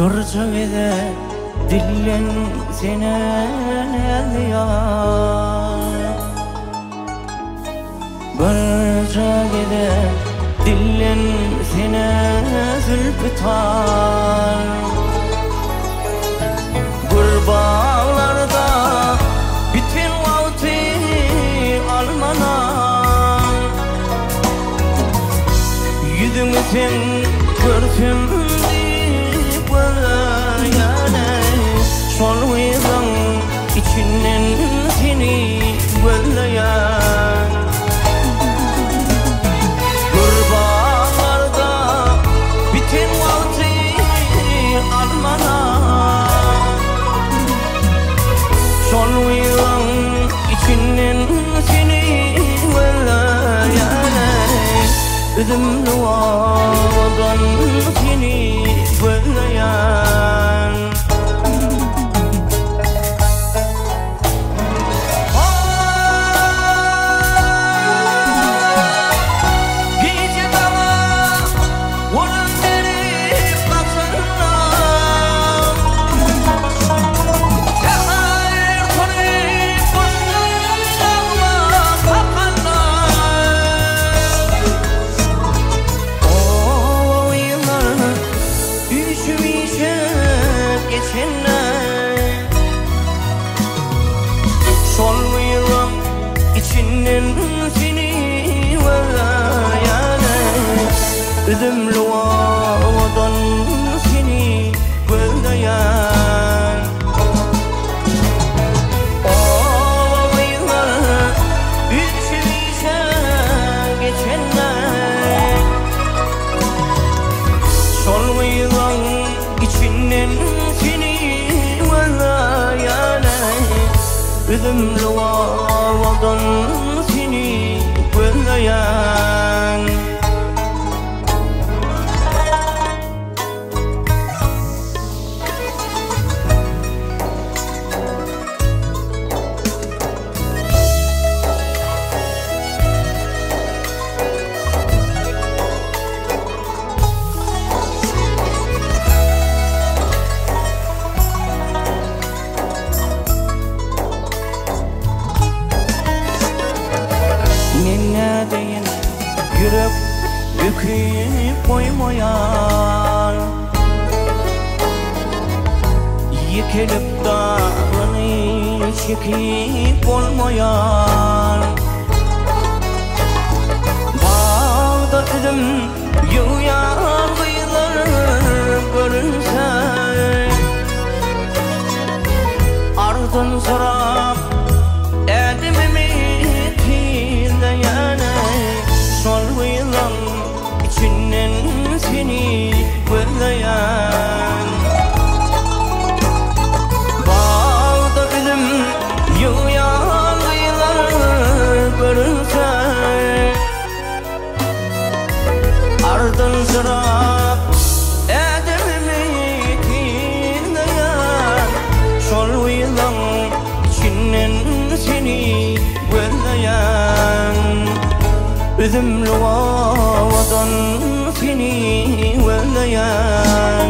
Gırcıgıda dillen seni eliyar. Gırcıgıda dillen seni zülfütar. Gurbağlarda bütün vakti almanan. Yüzümü sen görsün Soluydan içinden seni gözleyen Gurbağlarda bütün vakti almana Soluydan içinden seni gözleyen Üzümlü ağdan seni gözleyen Solmuyorum içinden seni gözleyene Üzümlü ağdan seni gözleyen Olaylar üçümüze geçenler Solmuyorum içinden seni gözleyene Üzümlü ağdan seni gözleyen Ninne deyin yürüp büküp koymayan Yıkılıp dağını çekip olmayan Bağda üzüm yuyan kıyılar görünse Ardın sorap edimimi Soluylan içinden seni gözleyen Bağda üzüm yuyan kıyılar görünse Ardın sıra edemimi dinleyen Soluylan içinden seni gözleyen Üzümlü ağdan seni gözleyen